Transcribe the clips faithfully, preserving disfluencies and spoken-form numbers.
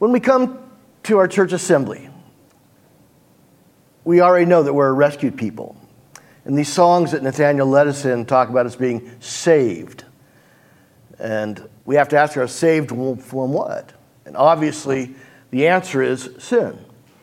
When we come to our church assembly, we already know that we're a rescued people. And these songs that Nathaniel led us in talk about us being saved. And we have to ask ourselves, saved from what? And obviously, the answer is sin.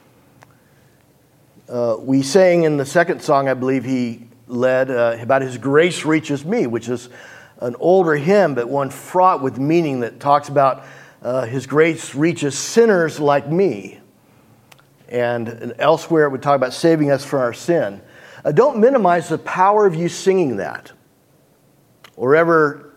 Uh, we sang in the second song, I believe he led, uh, about His grace reaches me, which is an older hymn, but one fraught with meaning that talks about uh, His grace reaches sinners like me. And, and elsewhere it would talk about saving us from our sin. Uh, don't minimize the power of you singing that, or ever,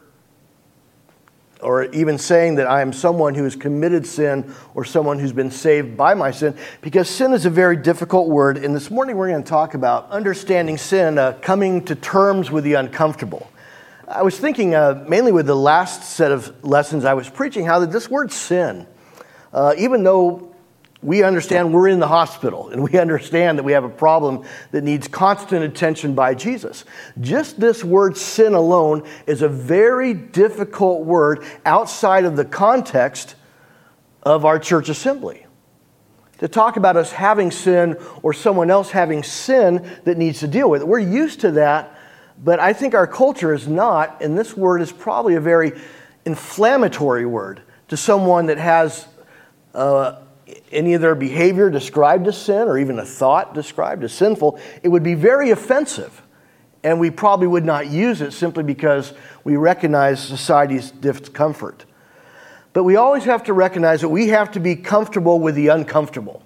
or even saying that I am someone who has committed sin or someone who's been saved by my sin, because sin is a very difficult word. And this morning we're going to talk about understanding sin, uh, coming to terms with the uncomfortable. I was thinking uh, mainly with the last set of lessons I was preaching, how that this word sin, uh, even though we understand we're in the hospital and we understand that we have a problem that needs constant attention by Jesus, just this word sin alone is a very difficult word outside of the context of our church assembly. To talk about us having sin or someone else having sin that needs to deal with it. We're used to that, but I think our culture is not, and this word is probably a very inflammatory word to someone that has uh, any of their behavior described as sin or even a thought described as sinful. It would be very offensive, and we probably would not use it simply because we recognize society's discomfort. But we always have to recognize that we have to be comfortable with the uncomfortable,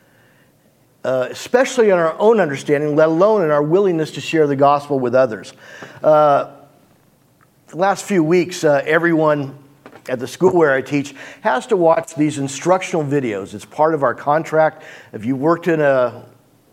uh, especially in our own understanding, let alone in our willingness to share the gospel with others. Uh, the last few weeks, uh, everyone at the school where I teach has to watch these instructional videos. It's part of our contract. If you worked in a,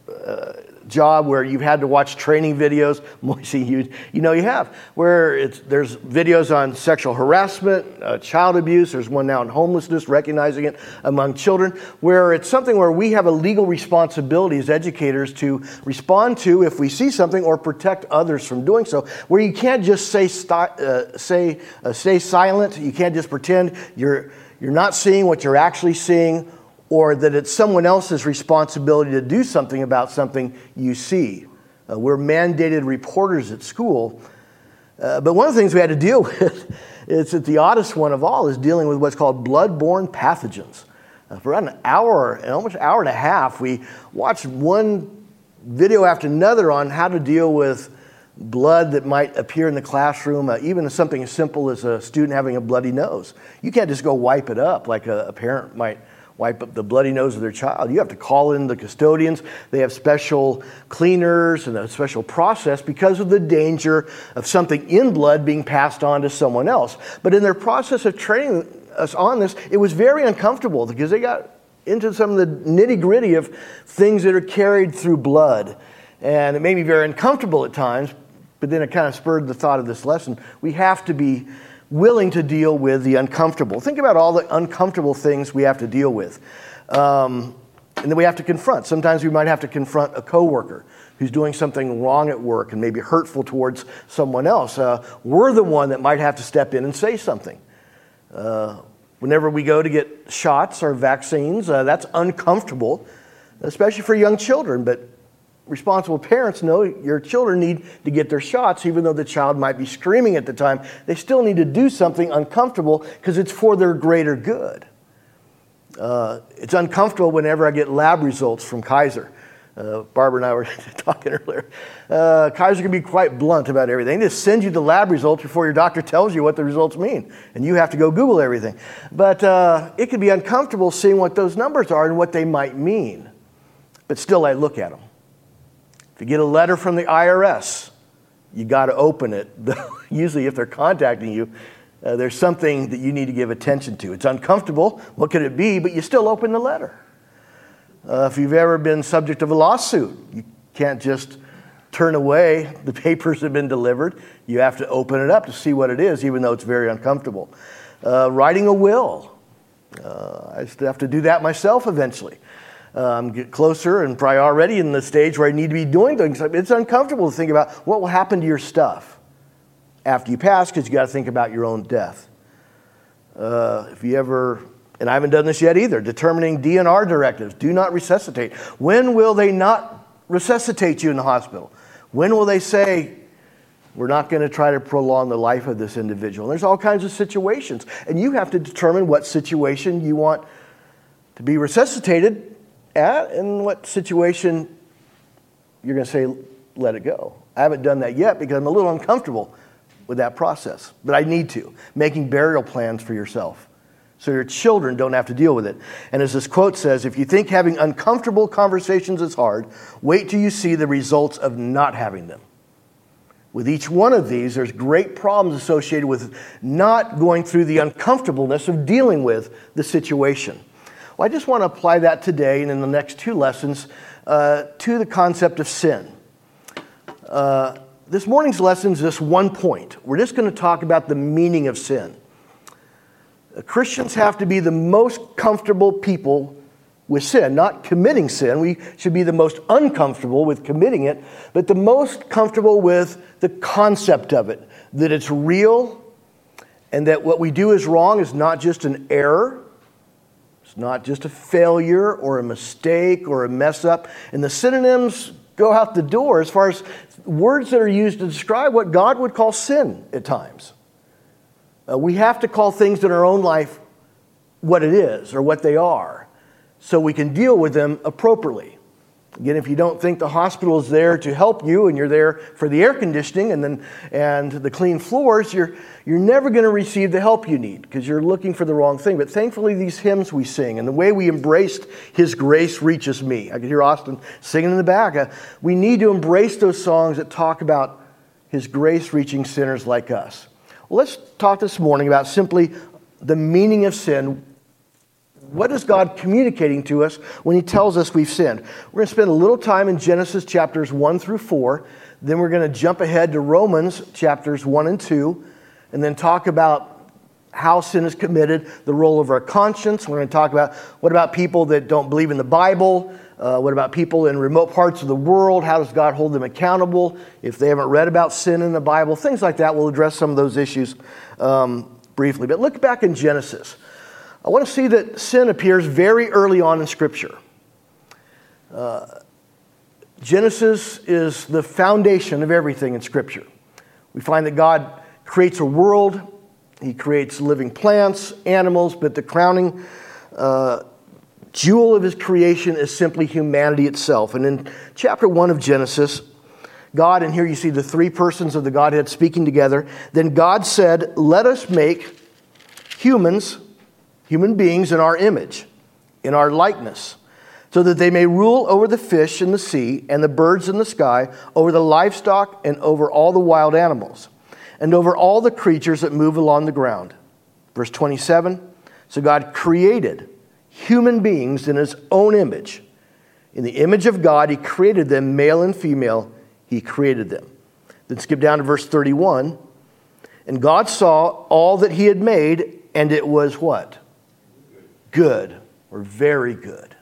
a job where you've had to watch training videos, Moise, you, you know you have, where it's, there's videos on sexual harassment, uh, child abuse. There's one now on homelessness, recognizing it among children, where it's something where we have a legal responsibility as educators to respond to if we see something or protect others from doing so, where you can't just say uh, say uh, stay silent. You can't just pretend you're you're not seeing what you're actually seeing, or that it's someone else's responsibility to do something about something you see. Uh, we're mandated reporters at school. Uh, but one of the things we had to deal with, it's that the oddest one of all, is dealing with what's called blood-borne pathogens. Uh, for around an hour, and almost an hour and a half, we watched one video after another on how to deal with blood that might appear in the classroom, uh, even something as simple as a student having a bloody nose. You can't just go wipe it up like a, a parent might wipe up the bloody nose of their child. You have to call in the custodians. They have special cleaners and a special process because of the danger of something in blood being passed on to someone else. But in their process of training us on this, it was very uncomfortable because they got into some of the nitty-gritty of things that are carried through blood. And it made me very uncomfortable at times, but then it kind of spurred the thought of this lesson. We have to be willing to deal with the uncomfortable. Think about all the uncomfortable things we have to deal with. Um, and then we have to confront. Sometimes we might have to confront a coworker who's doing something wrong at work and maybe hurtful towards someone else. Uh, we're the one that might have to step in and say something. Uh, whenever we go to get shots or vaccines, uh, that's uncomfortable, especially for young children. But responsible parents know your children need to get their shots, even though the child might be screaming at the time. They still need to do something uncomfortable because it's for their greater good. Uh, it's uncomfortable whenever I get lab results from Kaiser. Uh, Barbara and I were talking earlier. Uh, Kaiser can be quite blunt about everything. They just send you the lab results before your doctor tells you what the results mean, and you have to go Google everything. But uh, it can be uncomfortable seeing what those numbers are and what they might mean. But still, I look at them. If you get a letter from the I R S, you got to open it. Usually if they're contacting you, uh, there's something that you need to give attention to. It's uncomfortable. What could it be? But you still open the letter. Uh, if you've ever been subject of a lawsuit, you can't just turn away. The papers have been delivered. You have to open it up to see what it is, even though it's very uncomfortable. Uh, writing a will. Uh, I still have to do that myself eventually. Um, get closer and probably already in the stage where I need to be doing things. It's uncomfortable to think about what will happen to your stuff after you pass, because you got to think about your own death. Uh, if you ever And I haven't done this yet either. Determining D N R directives. Do not resuscitate. When will they not resuscitate you in the hospital? When will they say, we're not going to try to prolong the life of this individual? And there's all kinds of situations. And you have to determine what situation you want to be resuscitated at and what situation you're going to say, let it go. I haven't done that yet because I'm a little uncomfortable with that process. But I need to. Making burial plans for yourself so your children don't have to deal with it. And as this quote says, if you think having uncomfortable conversations is hard, wait till you see the results of not having them. With each one of these, there's great problems associated with not going through the uncomfortableness of dealing with the situation. Well, I just want to apply that today and in the next two lessons uh, to the concept of sin. Uh, this morning's lesson is just one point. We're just going to talk about the meaning of sin. Uh, Christians have to be the most comfortable people with sin, not committing sin. We should be the most uncomfortable with committing it, but the most comfortable with the concept of it, that it's real, and that what we do is wrong is not just an error, it's not just a failure or a mistake or a mess up. And the synonyms go out the door as far as words that are used to describe what God would call sin at times. Uh, we have to call things in our own life what it is or what they are, so we can deal with them appropriately. Again, if you don't think the hospital is there to help you and you're there for the air conditioning and then and the clean floors, you're you're never going to receive the help you need because you're looking for the wrong thing. But thankfully, these hymns we sing and the way we embraced His grace reaches me. I could hear Austin singing in the back. Uh, we need to embrace those songs that talk about His grace reaching sinners like us. Well, let's talk this morning about simply the meaning of sin. What is God communicating to us when He tells us we've sinned? We're going to spend a little time in Genesis chapters one through four. Then we're going to jump ahead to Romans chapters one and two. And then talk about how sin is committed, the role of our conscience. We're going to talk about what about people that don't believe in the Bible? Uh, what about people in remote parts of the world? How does God hold them accountable if they haven't read about sin in the Bible? Things like that. We'll address some of those issues um, briefly. But look back in Genesis. I want to see that sin appears very early on in Scripture. Uh, Genesis is the foundation of everything in Scripture. We find that God creates a world. He creates living plants, animals, but the crowning uh, jewel of His creation is simply humanity itself. And in chapter one of Genesis, God, and here you see the three persons of the Godhead speaking together, then God said, let us make humans, human beings in our image, in our likeness, so that they may rule over the fish in the sea and the birds in the sky, over the livestock and over all the wild animals, and over all the creatures that move along the ground. Verse twenty-seven, so God created human beings in His own image. In the image of God, He created them, male and female, He created them. Then skip down to verse thirty-one. And God saw all that He had made, and it was what? Good, or very good.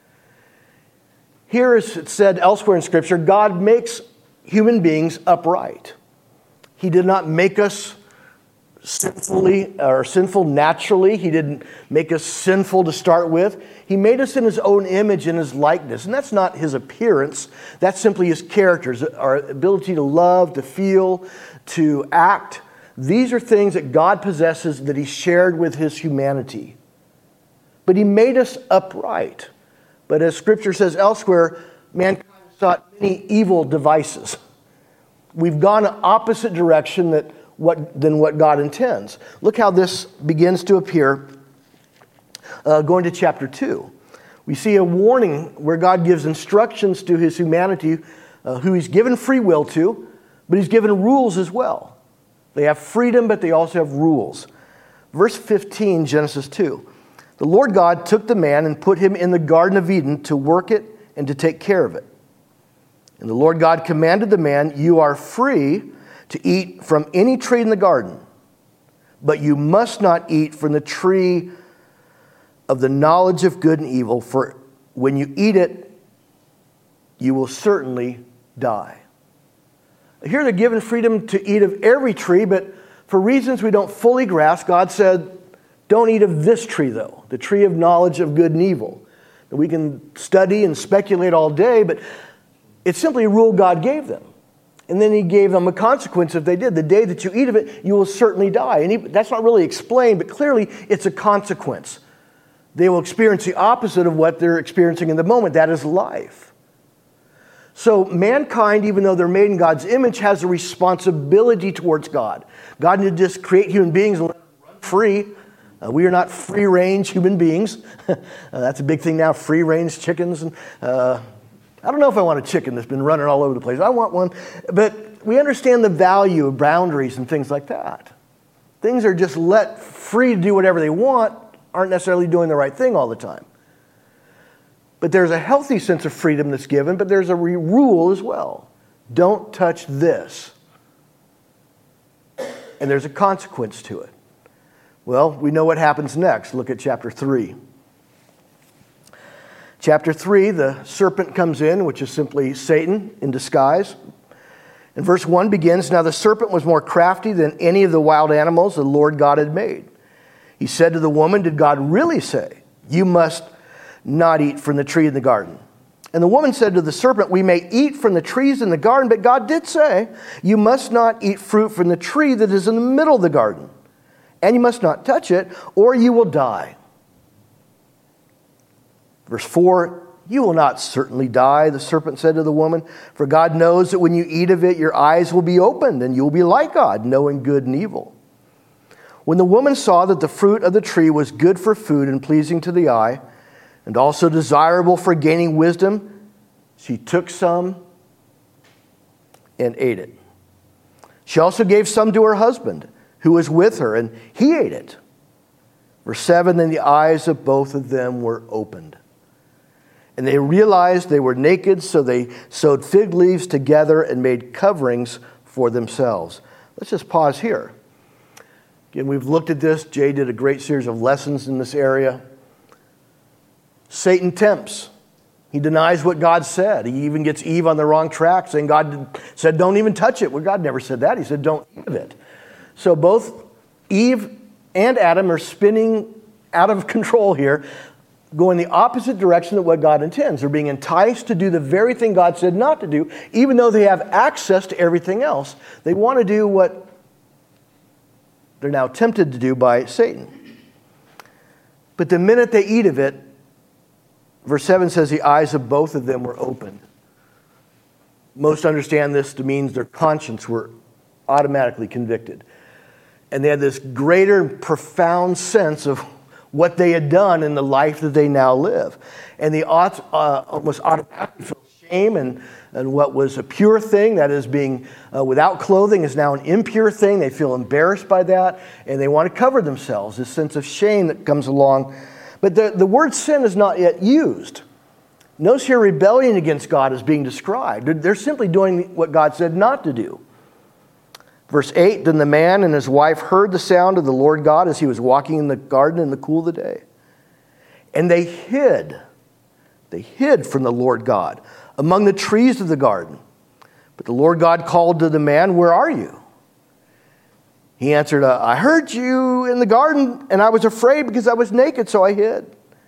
Here, as it's said elsewhere in Scripture, God makes human beings upright. He did not make us sinfully or sinful naturally. He didn't make us sinful to start with. He made us in His own image and His likeness. And that's not His appearance. That's simply His characters, our ability to love, to feel, to act. These are things that God possesses that He shared with His humanity. But He made us upright. But as Scripture says elsewhere, mankind sought many evil devices. We've gone an opposite direction that what, than what God intends. Look how this begins to appear uh, going to chapter two. We see a warning where God gives instructions to His humanity, uh, who He's given free will to, but He's given rules as well. They have freedom, but they also have rules. Verse fifteen, Genesis two. The Lord God took the man and put him in the Garden of Eden to work it and to take care of it. And the Lord God commanded the man, you are free to eat from any tree in the garden, but you must not eat from the tree of the knowledge of good and evil, for when you eat it, you will certainly die. Here they're given freedom to eat of every tree, but for reasons we don't fully grasp, God said, Don't eat of this tree, though, the tree of knowledge of good and evil. We can study and speculate all day, but it's simply a rule God gave them. And then he gave them a consequence if they did. The day that you eat of it, you will certainly die. And he, that's not really explained, but clearly it's a consequence. They will experience the opposite of what they're experiencing in the moment. That is life. So mankind, even though they're made in God's image, has a responsibility towards God. God didn't just create human beings and let them run free. Uh, we are not free-range human beings. uh, that's a big thing now, free-range chickens. And, uh, I don't know if I want a chicken that's been running all over the place. I want one. But we understand the value of boundaries and things like that. Things are just let free to do whatever they want, aren't necessarily doing the right thing all the time. But there's a healthy sense of freedom that's given, but there's a re- rule as well. Don't touch this. And there's a consequence to it. Well, we know what happens next. Look at chapter three. Chapter three, the serpent comes in, which is simply Satan in disguise. And verse one begins, "Now the serpent was more crafty than any of the wild animals the Lord God had made. He said to the woman, 'Did God really say, you must not eat from the tree in the garden?' And the woman said to the serpent, 'We may eat from the trees in the garden, but God did say, you must not eat fruit from the tree that is in the middle of the garden. And you must not touch it, or you will die.' Verse four, 'You will not certainly die,' the serpent said to the woman, 'for God knows that when you eat of it, your eyes will be opened, and you will be like God, knowing good and evil.' When the woman saw that the fruit of the tree was good for food and pleasing to the eye, and also desirable for gaining wisdom, she took some and ate it. She also gave some to her husband, who was with her, and he ate it. Verse seven, then the eyes of both of them were opened. And they realized they were naked, so they sewed fig leaves together and made coverings for themselves." Let's just pause here. Again, we've looked at this. Jay did a great series of lessons in this area. Satan tempts. He denies what God said. He even gets Eve on the wrong track, saying God said, don't even touch it. Well, God never said that. He said, don't eat of it. So both Eve and Adam are spinning out of control here, going the opposite direction of what God intends. They're being enticed to do the very thing God said not to do, even though they have access to everything else. They want to do what they're now tempted to do by Satan. But the minute they eat of it, verse seven says the eyes of both of them were opened. Most understand this to mean their conscience were automatically convicted. And they had this greater, profound sense of what they had done in the life that they now live. And they ought, uh, almost automatically feel shame, and, and what was a pure thing, that is being uh, without clothing, is now an impure thing. They feel embarrassed by that, and they want to cover themselves, this sense of shame that comes along. But the, the word sin is not yet used. Notice here rebellion against God is being described. They're, they're simply doing what God said not to do. Verse eight, then the man and his wife heard the sound of the Lord God as he was walking in the garden in the cool of the day. And they hid. They hid from the Lord God among the trees of the garden. But the Lord God called to the man, where are you? He answered, I heard you in the garden, and I was afraid because I was naked, so I hid.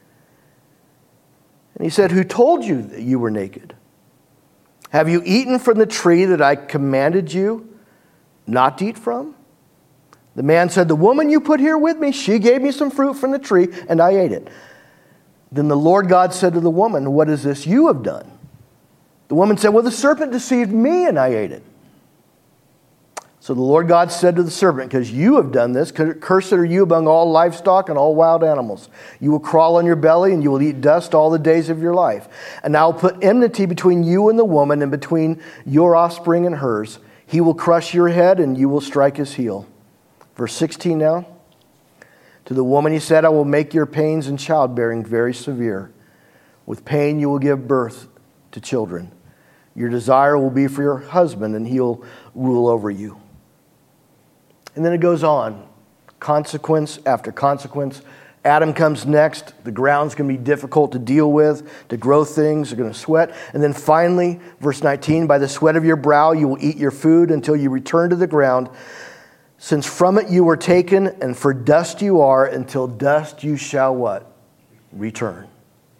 And he said, who told you that you were naked? Have you eaten from the tree that I commanded you not to eat from? The man said, the woman you put here with me, she gave me some fruit from the tree, and I ate it. Then the Lord God said to the woman, what is this you have done? The woman said, well, the serpent deceived me, and I ate it. So the Lord God said to the serpent, because you have done this, cursed are you among all livestock and all wild animals. You will crawl on your belly, and you will eat dust all the days of your life. And I will put enmity between you and the woman, and between your offspring and hers. He will crush your head, and you will strike his heel. Verse sixteen now. To the woman he said, I will make your pains in childbearing very severe. With pain you will give birth to children. Your desire will be for your husband, and he'll rule over you. And then it goes on. Consequence after consequence. Adam comes next. The ground's going to be difficult to deal with, to grow things. They're going to sweat. And then finally, verse nineteen, by the sweat of your brow you will eat your food until you return to the ground, Since from it you were taken, and for dust you are, until dust you shall what? Return.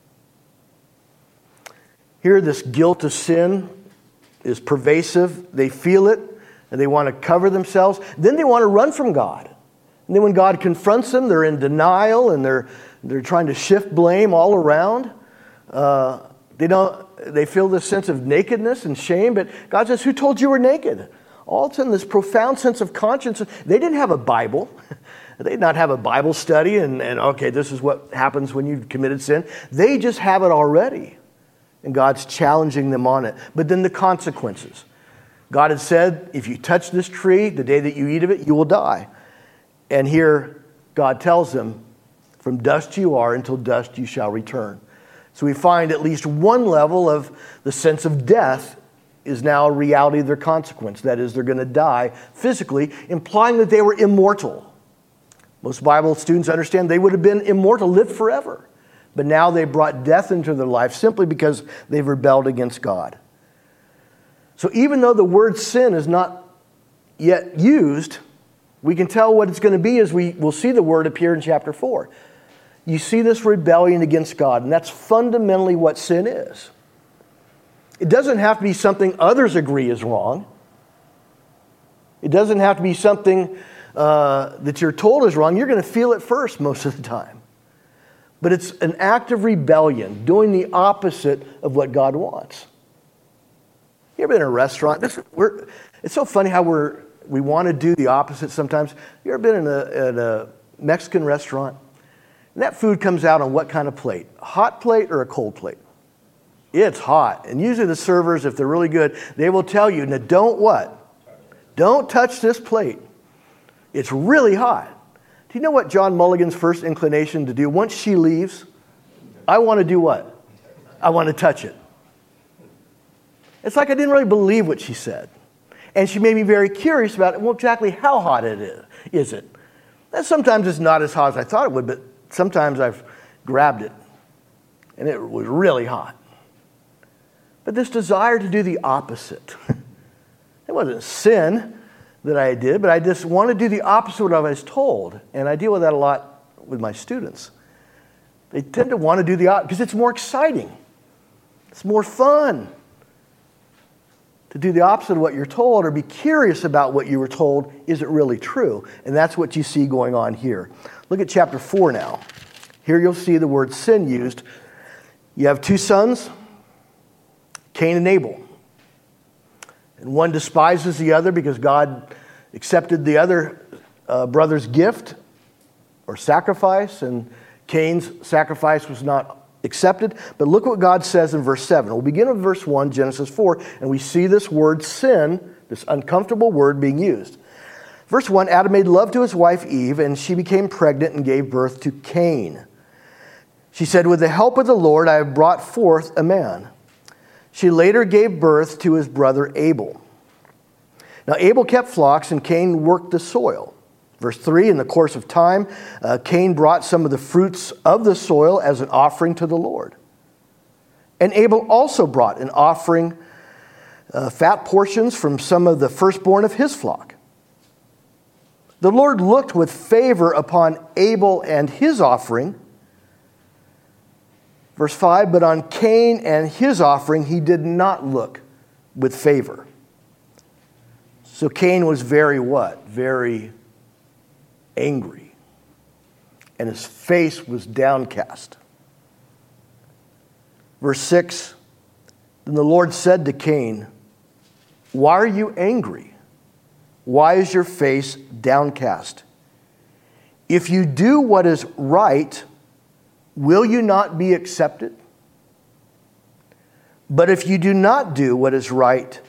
Here, this guilt of sin is pervasive. They feel it, and they want to cover themselves. Then they want to run from God. And then when God confronts them, they're in denial, and they're they're trying to shift blame all around. Uh, they don't. They feel this sense of nakedness and shame. But God says, "Who told you were naked?" All of a sudden, this profound sense of conscience. They didn't have a Bible. They did not have a Bible study, and, and okay, this is what happens when you've committed sin. They just have it already. And God's challenging them on it. But then the consequences. God had said, if you touch this tree, the day that you eat of it, you will die. And here, God tells them, from dust you are, until dust you shall return. So we find at least one level of the sense of death is now a reality of their consequence. That is, they're going to die physically, implying that they were immortal. Most Bible students understand they would have been immortal, lived forever. But now they brought death into their life simply because they've rebelled against God. So even though the word sin is not yet used, we can tell what it's going to be as we will see the word appear in chapter four. You see this rebellion against God, and that's fundamentally what sin is. It doesn't have to be something others agree is wrong. It doesn't have to be something uh, that you're told is wrong. You're going to feel it first most of the time. But it's an act of rebellion, doing the opposite of what God wants. You ever been in a restaurant? This, we're, it's so funny how we're, we want to do the opposite sometimes. You ever been in a, in a Mexican restaurant? And that food comes out on what kind of plate? A hot plate or a cold plate? It's hot. And usually the servers, if they're really good, they will tell you, now don't what? Don't touch this plate. It's really hot. Do you know what John Mulligan's first inclination to do? Once she leaves, I want to do what? I want to touch it. It's like I didn't really believe what she said. And she made me very curious about, well, exactly how hot it is. Is it? And sometimes it's not as hot as I thought it would, but sometimes I've grabbed it, and it was really hot. But this desire to do the opposite. It wasn't sin that I did, but I just want to do the opposite of what I was told. And I deal with that a lot with my students. They tend to want to do the opposite because it's more exciting. It's more fun to do the opposite of what you're told, or be curious about what you were told. Is it really true? And that's what you see going on here. Look at chapter four now. Here you'll see the word sin used. You have two sons, Cain and Abel. And one despises the other because God accepted the other uh, brother's gift or sacrifice, and Cain's sacrifice was not accepted. But look what God says in verse seven. We'll begin with verse one, Genesis four, and we see this word sin, this uncomfortable word being used. Verse one, Adam made love to his wife Eve, and she became pregnant and gave birth to Cain. She said, with the help of the Lord, I have brought forth a man. She later gave birth to his brother Abel. Now Abel kept flocks and Cain worked the soil. Verse three, in the course of time, uh, Cain brought some of the fruits of the soil as an offering to the Lord. And Abel also brought an offering, uh, fat portions from some of the firstborn of his flock. The Lord looked with favor upon Abel and his offering. Verse five, but on Cain and his offering he did not look with favor. So Cain was very what? Very angry. And his face was downcast. Verse six, then the Lord said to Cain, why are you angry? Why is your face downcast? If you do what is right, will you not be accepted? But if you do not do what is right,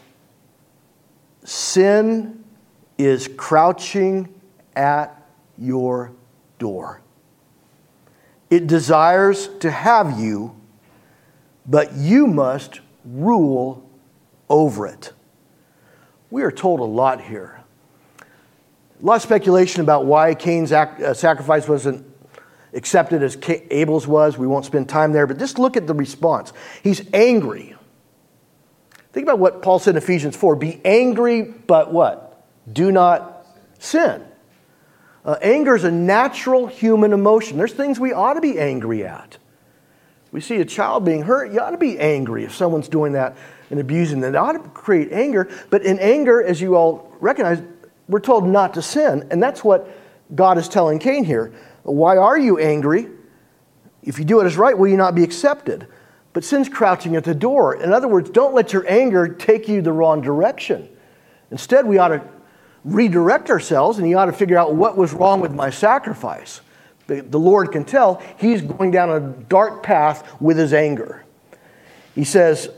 sin is crouching at your door. It desires to have you, but you must rule over it. We are told a lot here. A lot of speculation about why Cain's sacrifice wasn't accepted as Abel's was. We won't spend time there, but just look at the response. He's angry. Think about what Paul said in Ephesians four. Be angry, but what? Do not Sin. Uh, anger is a natural human emotion. There's things we ought to be angry at. We see a child being hurt, you ought to be angry if someone's doing that and abusing them. It ought to create anger. But in anger, as you all recognize, we're told not to sin. And that's what God is telling Cain here. Why are you angry? If you do what is right, will you not be accepted? But sin's crouching at the door. In other words, don't let your anger take you the wrong direction. Instead, we ought to redirect ourselves, and you ought to figure out what was wrong with my sacrifice. The, the Lord can tell he's going down a dark path with his anger. He says,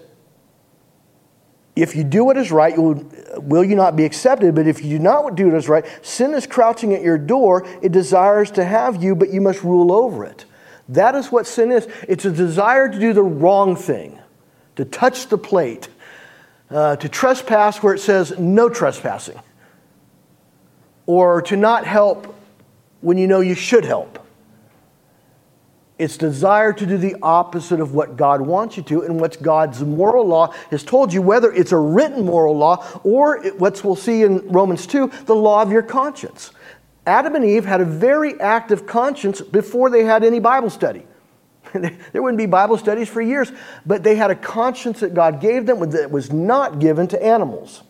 if you do what is right, you will, will you not be accepted? But if you do not do what is right, sin is crouching at your door. It desires to have you, but you must rule over it. That is what sin is. It's a desire to do the wrong thing, to touch the plate, uh, to trespass where it says no trespassing, or to not help when you know you should help. It's desire to do the opposite of what God wants you to and what God's moral law has told you, whether it's a written moral law or what we'll see in Romans two, the law of your conscience. Adam and Eve had a very active conscience before they had any Bible study. There wouldn't be Bible studies for years, but they had a conscience that God gave them that was not given to animals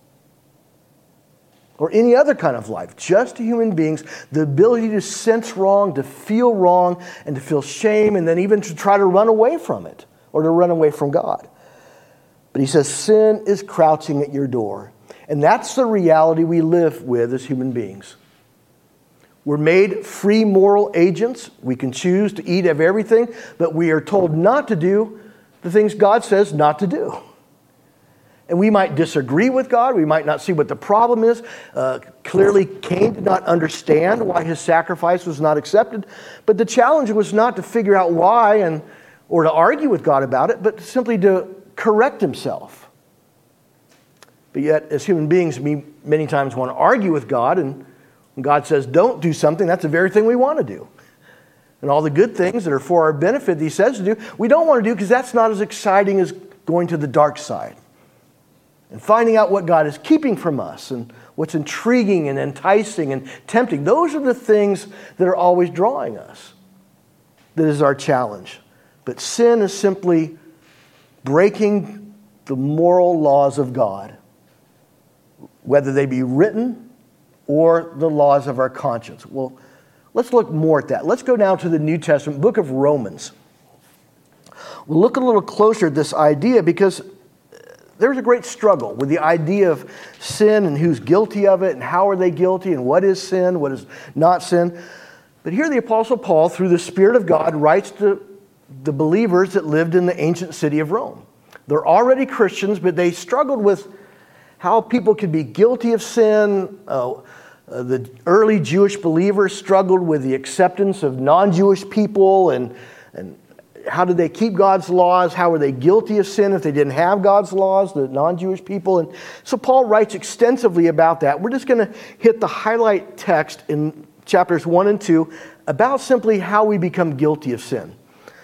or any other kind of life, just to human beings, the ability to sense wrong, to feel wrong, and to feel shame, and then even to try to run away from it or to run away from God. But he says sin is crouching at your door. And that's the reality we live with as human beings. We're made free moral agents. We can choose to eat of everything, but we are told not to do the things God says not to do. And we might disagree with God. We might not see what the problem is. Uh, clearly, Cain did not understand why his sacrifice was not accepted. But the challenge was not to figure out why and or to argue with God about it, but simply to correct himself. But yet, as human beings, we many times want to argue with God, and when God says don't do something, that's the very thing we want to do. And all the good things that are for our benefit that he says to do, we don't want to do because that's not as exciting as going to the dark side and finding out what God is keeping from us and what's intriguing and enticing and tempting. Those are the things that are always drawing us. That is our challenge. But sin is simply breaking the moral laws of God, whether they be written or the laws of our conscience. Well, let's look more at that. Let's go now to the New Testament, book of Romans. We'll look a little closer at this idea because there's a great struggle with the idea of sin and who's guilty of it and how are they guilty and what is sin, what is not sin. But here the Apostle Paul, through the Spirit of God, writes to the believers that lived in the ancient city of Rome. They're already Christians, but they struggled with how people could be guilty of sin. Uh, uh, the early Jewish believers struggled with the acceptance of non-Jewish people and, and how did they keep God's laws? How were they guilty of sin if they didn't have God's laws, the non-Jewish people? And so Paul writes extensively about that. We're just going to hit the highlight text in chapters one and two about simply how we become guilty of sin.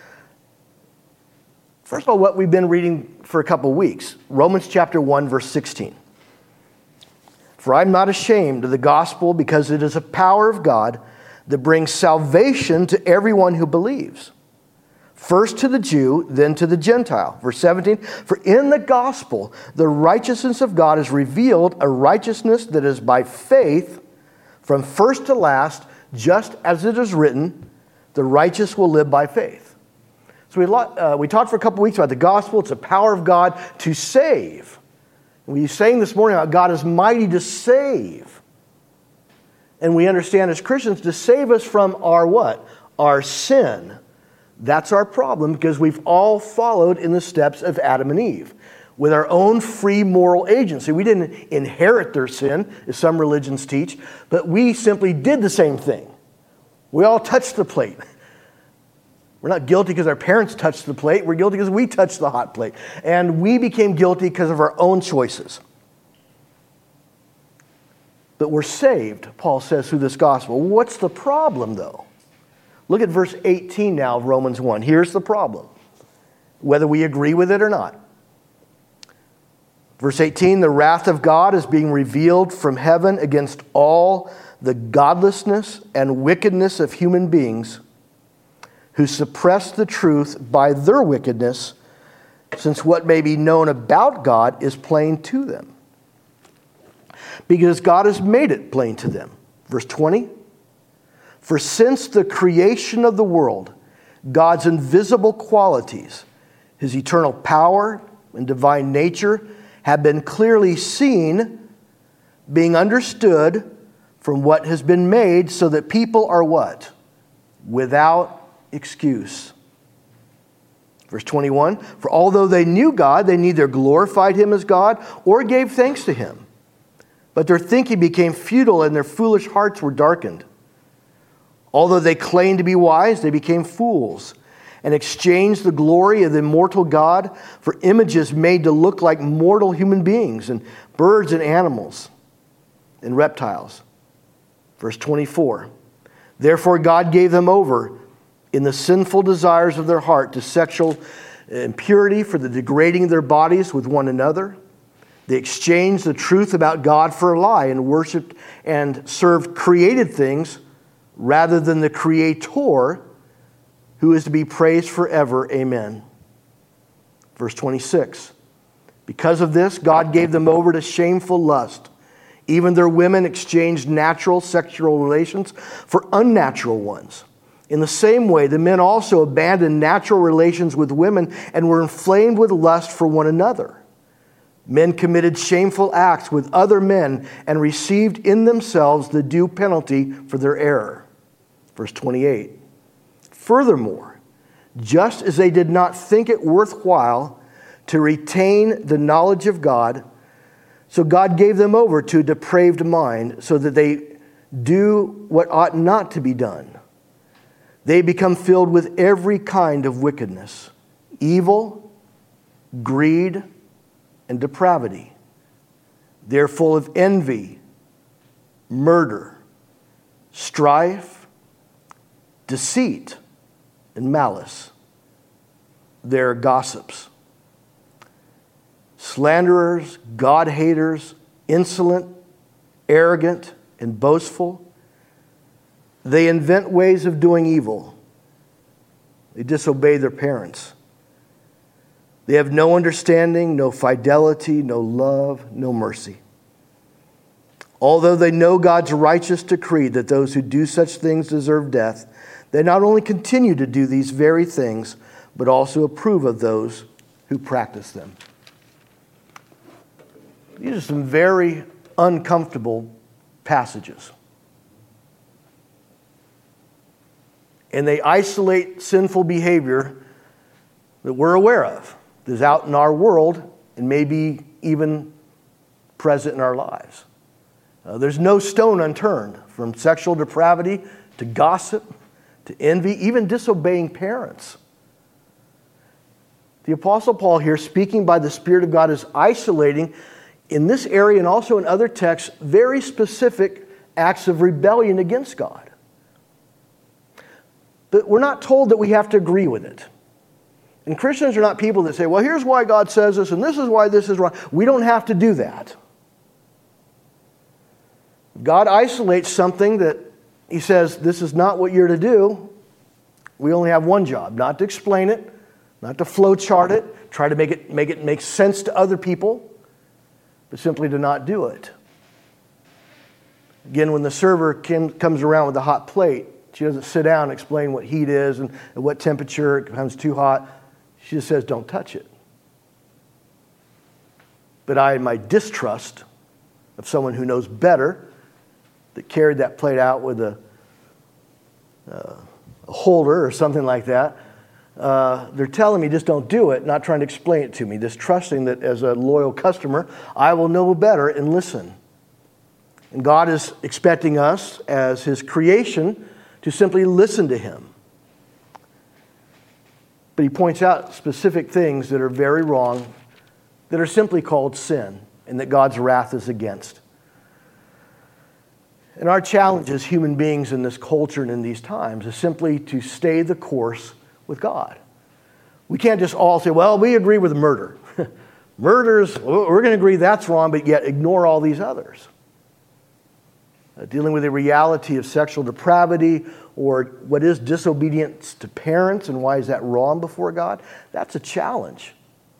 First of all, what we've been reading for a couple weeks, Romans chapter one, verse sixteen. For I'm not ashamed of the gospel because it is a power of God that brings salvation to everyone who believes. First to the Jew, then to the Gentile. Verse seventeen, for in the gospel, the righteousness of God is revealed, a righteousness that is by faith from first to last, just as it is written, the righteous will live by faith. So we, uh, we talked for a couple weeks about the gospel. It's the power of God to save. We sang this morning about God is mighty to save. And we understand as Christians to save us from our what? Our sin. That's our problem because we've all followed in the steps of Adam and Eve with our own free moral agency. We didn't inherit their sin, as some religions teach, but we simply did the same thing. We all touched the plate. We're not guilty because our parents touched the plate. We're guilty because we touched the hot plate. And we became guilty because of our own choices. But we're saved, Paul says, through this gospel. What's the problem, though? Look at verse eighteen now of Romans one. Here's the problem, whether we agree with it or not. Verse eighteen, the wrath of God is being revealed from heaven against all the godlessness and wickedness of human beings who suppress the truth by their wickedness, since what may be known about God is plain to them. Because God has made it plain to them. Verse twenty, for since the creation of the world, God's invisible qualities, his eternal power and divine nature, have been clearly seen, being understood from what has been made, so that people are what? Without excuse. Verse twenty-one, for although they knew God, they neither glorified him as God or gave thanks to him. But their thinking became futile and their foolish hearts were darkened. Although they claimed to be wise, they became fools and exchanged the glory of the immortal God for images made to look like mortal human beings and birds and animals and reptiles. Verse twenty-four, therefore God gave them over in the sinful desires of their heart to sexual impurity for the degrading of their bodies with one another. They exchanged the truth about God for a lie and worshiped and served created things rather than the Creator, who is to be praised forever. Amen. Verse twenty-six, because of this, God gave them over to shameful lust. Even their women exchanged natural sexual relations for unnatural ones. In the same way, the men also abandoned natural relations with women and were inflamed with lust for one another. Men committed shameful acts with other men and received in themselves the due penalty for their error. Verse twenty-eight, furthermore, just as they did not think it worthwhile to retain the knowledge of God, so God gave them over to a depraved mind so that they do what ought not to be done. They become filled with every kind of wickedness, evil, greed, and depravity. They're full of envy, murder, strife, deceit, and malice. They're gossips, slanderers, God-haters, insolent, arrogant, and boastful. They invent ways of doing evil. They disobey their parents. They have no understanding, no fidelity, no love, no mercy. Although they know God's righteous decree that those who do such things deserve death, they not only continue to do these very things, but also approve of those who practice them. These are some very uncomfortable passages. And they isolate sinful behavior that we're aware of, that is out in our world and maybe even present in our lives. Uh, there's no stone unturned, from sexual depravity to gossip to envy, even disobeying parents. The Apostle Paul here, speaking by the Spirit of God, is isolating in this area and also in other texts very specific acts of rebellion against God. But we're not told that we have to agree with it. And Christians are not people that say, well, here's why God says this, and this is why this is wrong. We don't have to do that. God isolates something that he says, this is not what you're to do. We only have one job, not to explain it, not to flow chart it, try to make it make it make sense to other people, but simply to not do it. Again, when the server came, comes around with a hot plate, she doesn't sit down and explain what heat is and at what temperature it becomes too hot. She just says, don't touch it. But I, in my distrust of someone who knows better, that carried that plate out with a, uh, a holder or something like that, uh, they're telling me just don't do it, not trying to explain it to me, just trusting that as a loyal customer, I will know better and listen. And God is expecting us as his creation to simply listen to him. But he points out specific things that are very wrong, that are simply called sin, and that God's wrath is against. And our challenge as human beings in this culture and in these times is simply to stay the course with God. We can't just all say, well, we agree with murder. Murders, we're going to agree that's wrong, but yet ignore all these others. Uh, dealing with the reality of sexual depravity or what is disobedience to parents and why is that wrong before God, that's a challenge.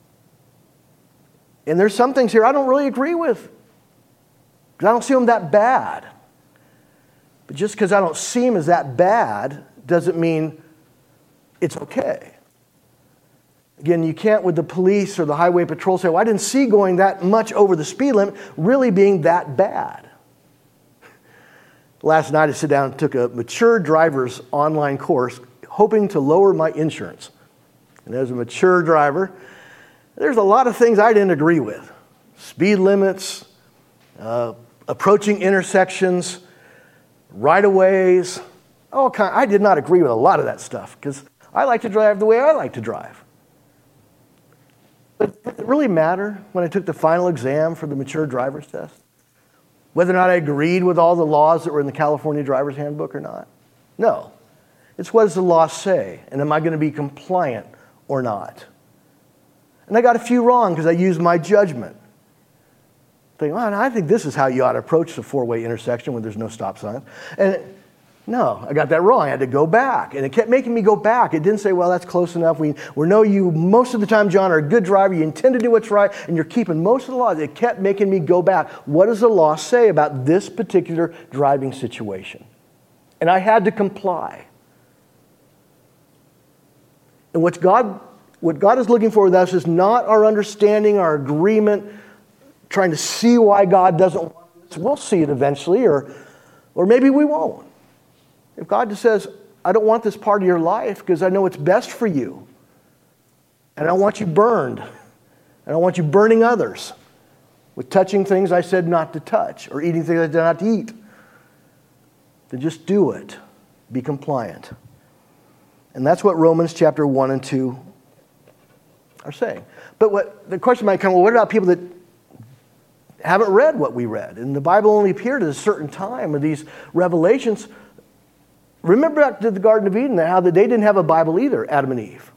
And there's some things here I don't really agree with because I don't see them that bad. But just because I don't see them as that bad doesn't mean it's okay. Again, you can't with the police or the highway patrol say, well, I didn't see going that much over the speed limit really being that bad. Last night I sat down and took a mature driver's online course hoping to lower my insurance. And as a mature driver, there's a lot of things I didn't agree with. Speed limits, uh, approaching intersections, right-of-ways, all kind. I did not agree with a lot of that stuff because I like to drive the way I like to drive. But did it really matter when I took the final exam for the mature driver's test? Whether or not I agreed with all the laws that were in the California Driver's Handbook or not? No. It's what does the law say, and am I going to be compliant or not? And I got a few wrong because I used my judgment. Think, well, I think this is how you ought to approach the four-way intersection when there's no stop signs. And no, I got that wrong. I had to go back. And it kept making me go back. It didn't say, well, that's close enough. We, we know you most of the time, John, are a good driver. You intend to do what's right, and you're keeping most of the laws. It kept making me go back. What does the law say about this particular driving situation? And I had to comply. And what God, what God is looking for with us is not our understanding, our agreement, trying to see why God doesn't want this. We'll see it eventually, or, or maybe we won't. If God just says, I don't want this part of your life because I know it's best for you, and I don't want you burned, and I don't want you burning others with touching things I said not to touch or eating things I said not to eat, then just do it. Be compliant. And that's what Romans chapter one and two are saying. But what the question might come, well, what about people that haven't read what we read? And the Bible only appeared at a certain time of these revelations. Remember back to the Garden of Eden, how they didn't have a Bible either, Adam and Eve.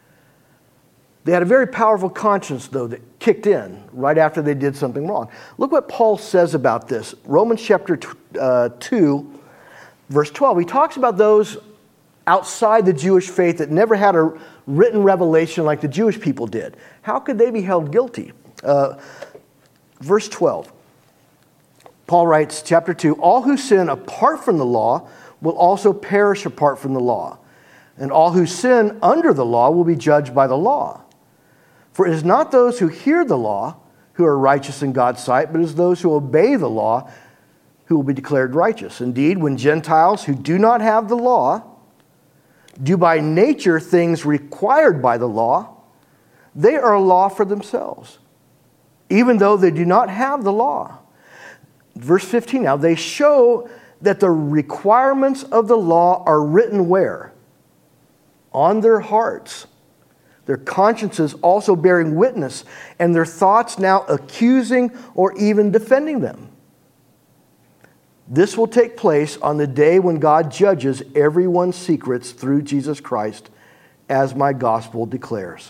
They had a very powerful conscience, though, that kicked in right after they did something wrong. Look what Paul says about this. Romans chapter two, verse twelve. He talks about those outside the Jewish faith that never had a written revelation like the Jewish people did. How could they be held guilty? Uh, verse twelve. Paul writes, chapter two, all who sin apart from the law will also perish apart from the law. And all who sin under the law will be judged by the law. For it is not those who hear the law who are righteous in God's sight, but it is those who obey the law who will be declared righteous. Indeed, when Gentiles who do not have the law do by nature things required by the law, they are a law for themselves, even though they do not have the law. Verse fifteen now, they show that the requirements of the law are written where? On their hearts. Their consciences also bearing witness, and their thoughts now accusing or even defending them. This will take place on the day when God judges everyone's secrets through Jesus Christ, as my gospel declares.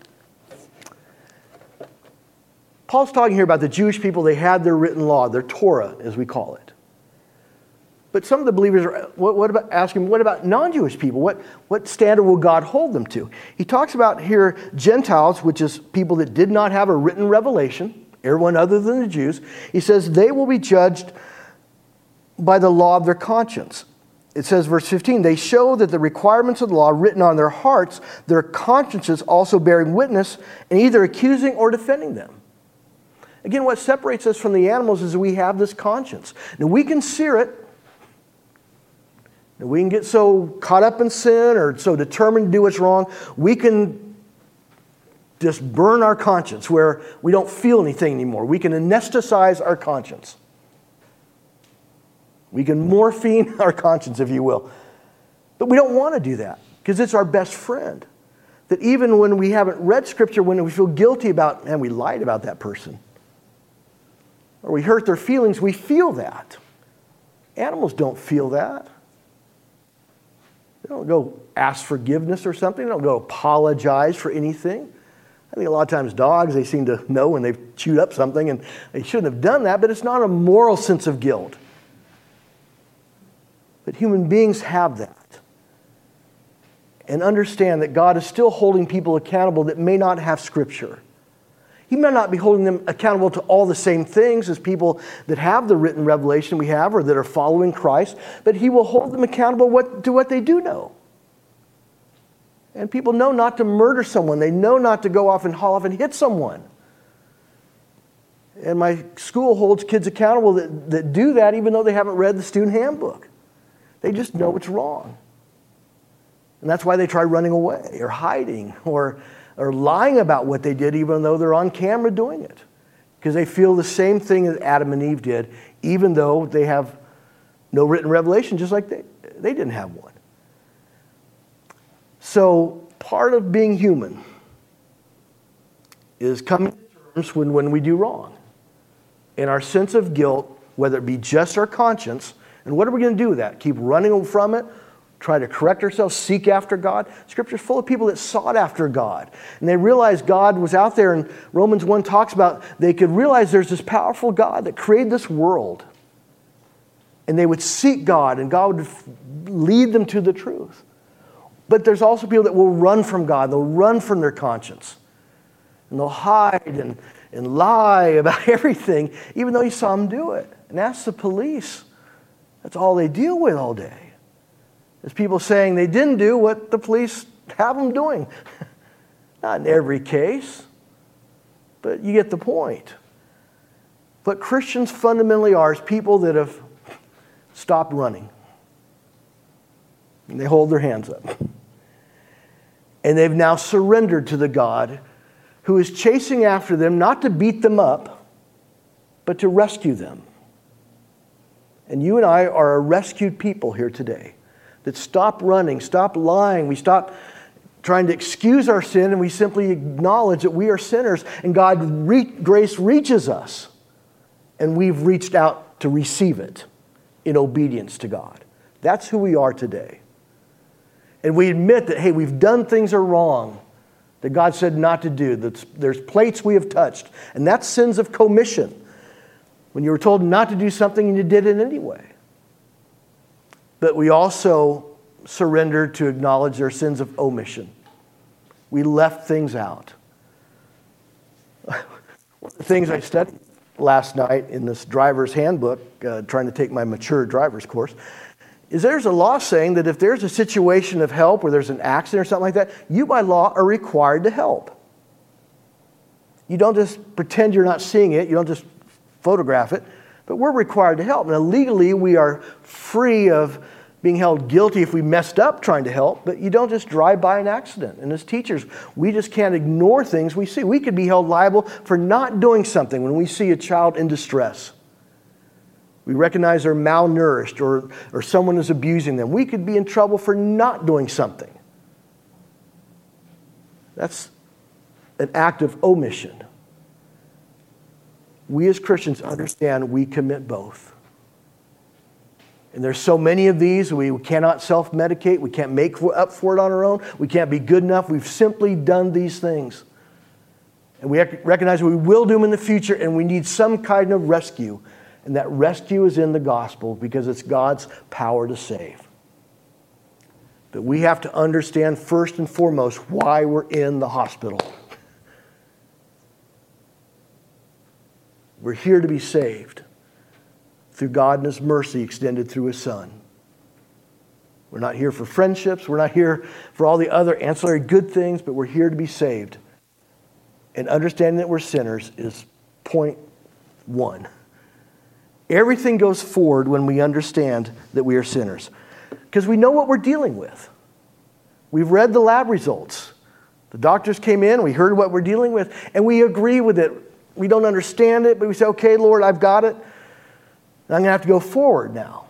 Paul's talking here about the Jewish people. They had their written law, their Torah, as we call it. But some of the believers are, what, what about asking, what about non-Jewish people? What, what standard will God hold them to? He talks about here Gentiles, which is people that did not have a written revelation, everyone other than the Jews. He says they will be judged by the law of their conscience. It says, verse fifteen, they show that the requirements of the law written on their hearts, their consciences also bearing witness, and either accusing or defending them. Again, what separates us from the animals is we have this conscience. Now, we can sear it. We can get so caught up in sin or so determined to do what's wrong, we can just burn our conscience where we don't feel anything anymore. We can anesthetize our conscience. We can morphine our conscience, if you will. But we don't want to do that because it's our best friend. That even when we haven't read Scripture, when we feel guilty about, and we lied about that person, or we hurt their feelings, we feel that. Animals don't feel that. They don't go ask forgiveness or something. They don't go apologize for anything. I think a lot of times dogs, they seem to know when they've chewed up something and they shouldn't have done that, but it's not a moral sense of guilt. But human beings have that. And understand that God is still holding people accountable that may not have Scripture. He may not be holding them accountable to all the same things as people that have the written revelation we have or that are following Christ, but He will hold them accountable what, to what they do know. And people know not to murder someone. They know not to go off and haul off and hit someone. And my school holds kids accountable that, that do that even though they haven't read the student handbook. They just know it's wrong. And that's why they try running away or hiding or, or lying about what they did even though they're on camera doing it. Because they feel the same thing that Adam and Eve did even though they have no written revelation, just like they, they didn't have one. So part of being human is coming to terms when, when we do wrong. And our sense of guilt, whether it be just our conscience, and what are we going to do with that? Keep running from it? Try to correct ourselves? Seek after God? Scripture's full of people that sought after God. And they realized God was out there, and Romans one talks about they could realize there's this powerful God that created this world. And they would seek God, and God would lead them to the truth. But there's also people that will run from God. They'll run from their conscience. And they'll hide and, and lie about everything, even though you saw them do it. And ask the police. That's all they deal with all day. Is people saying they didn't do what the police have them doing. Not in every case, but you get the point. What Christians fundamentally are is people that have stopped running. And they hold their hands up. And they've now surrendered to the God who is chasing after them, not to beat them up, but to rescue them. And you and I are a rescued people here today that stop running, stop lying. We stop trying to excuse our sin, and we simply acknowledge that we are sinners, and God's re- grace reaches us, and we've reached out to receive it in obedience to God. That's who we are today. And we admit that, hey, we've done things that are wrong, that God said not to do. That there's plates we have touched. And that's sins of commission. When you were told not to do something and you did it anyway. But we also surrender to acknowledge our sins of omission. We left things out. One of the things I studied last night in this driver's handbook, uh, trying to take my mature driver's course, is there's a law saying that if there's a situation of help or there's an accident or something like that, you by law are required to help. You don't just pretend you're not seeing it. You don't just photograph it. But we're required to help. Now, legally, we are free of being held guilty if we messed up trying to help, but you don't just drive by an accident. And as teachers, we just can't ignore things we see. We could be held liable for not doing something when we see a child in distress. We recognize they're malnourished or, or someone is abusing them. We could be in trouble for not doing something. That's an act of omission. We as Christians understand we commit both. And there's so many of these, we cannot self-medicate. We can't make up for it on our own. We can't be good enough. We've simply done these things. And we recognize we will do them in the future, and we need some kind of rescue. And that rescue is in the gospel because it's God's power to save. But we have to understand first and foremost why we're in the hospital. We're here to be saved through God and His mercy extended through His Son. We're not here for friendships. We're not here for all the other ancillary good things, but we're here to be saved. And understanding that we're sinners is point one. Everything goes forward when we understand that we are sinners. Because we know what we're dealing with. We've read the lab results. The doctors came in, we heard what we're dealing with, and we agree with it. We don't understand it, but we say, okay, Lord, I've got it. And I'm going to have to go forward now.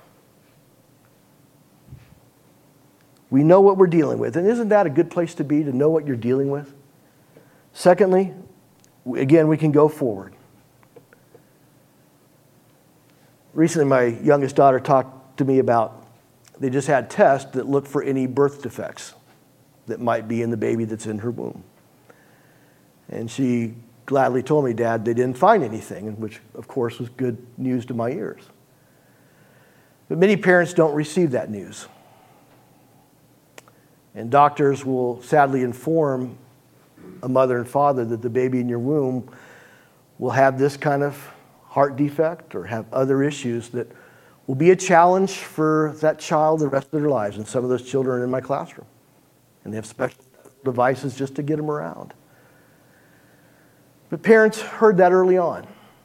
We know what we're dealing with. And isn't that a good place to be, to know what you're dealing with? Secondly, again, we can go forward. Recently, my youngest daughter talked to me about, they just had tests that looked for any birth defects that might be in the baby that's in her womb. And she gladly told me, Dad, they didn't find anything, which, of course, was good news to my ears. But many parents don't receive that news. And doctors will sadly inform a mother and father that the baby in your womb will have this kind of heart defect or have other issues that will be a challenge for that child the rest of their lives. And some of those children are in my classroom. And they have special devices just to get them around. But parents heard that early on.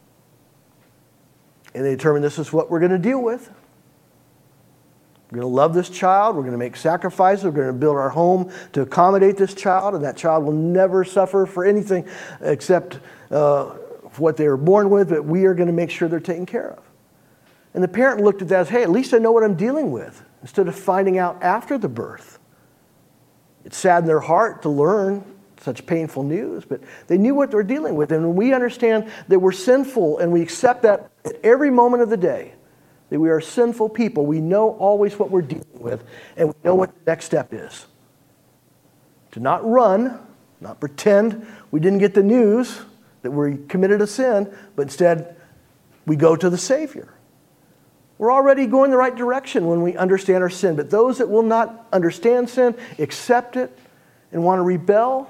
And they determined this is what we're going to deal with. We're going to love this child. We're going to make sacrifices. We're going to build our home to accommodate this child. And that child will never suffer for anything except uh, what they were born with. But we are going to make sure they're taken care of. And the parent looked at that as, hey, at least I know what I'm dealing with, instead of finding out after the birth. It saddened their heart to learn such painful news, but they knew what they were dealing with. And when we understand that we're sinful and we accept that at every moment of the day, that we are sinful people, we know always what we're dealing with, and we know what the next step is. To not run, not pretend we didn't get the news that we committed a sin, but instead we go to the Savior. We're already going the right direction when we understand our sin. But those that will not understand sin, accept it, and want to rebel,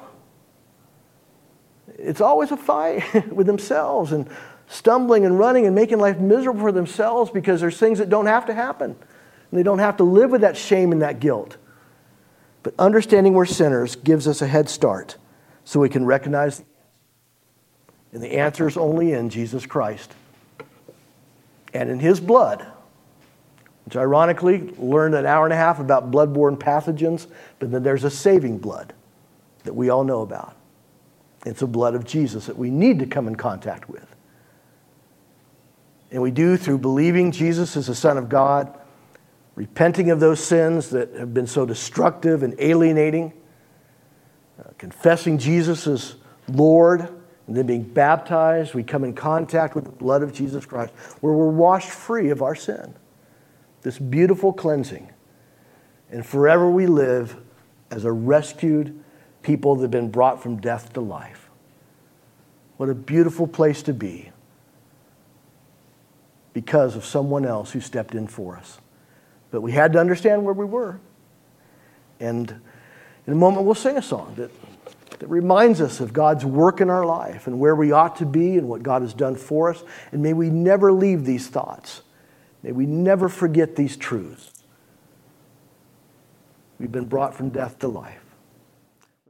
it's always a fight with themselves and stumbling and running and making life miserable for themselves because there's things that don't have to happen. And they don't have to live with that shame and that guilt. But understanding we're sinners gives us a head start so we can recognize. And the answer is only in Jesus Christ and in His blood. Which ironically learned an hour and a half about blood-borne pathogens, but then there's a saving blood that we all know about. It's the blood of Jesus that we need to come in contact with. And we do through believing Jesus is the Son of God, repenting of those sins that have been so destructive and alienating, uh, confessing Jesus as Lord, and then being baptized. We come in contact with the blood of Jesus Christ, where we're washed free of our sin. This beautiful cleansing. And forever we live as a rescued people that have been brought from death to life. What a beautiful place to be because of someone else who stepped in for us. But we had to understand where we were. And in a moment we'll sing a song that, that reminds us of God's work in our life and where we ought to be and what God has done for us. And may we never leave these thoughts. May we never forget these truths. We've been brought from death to life.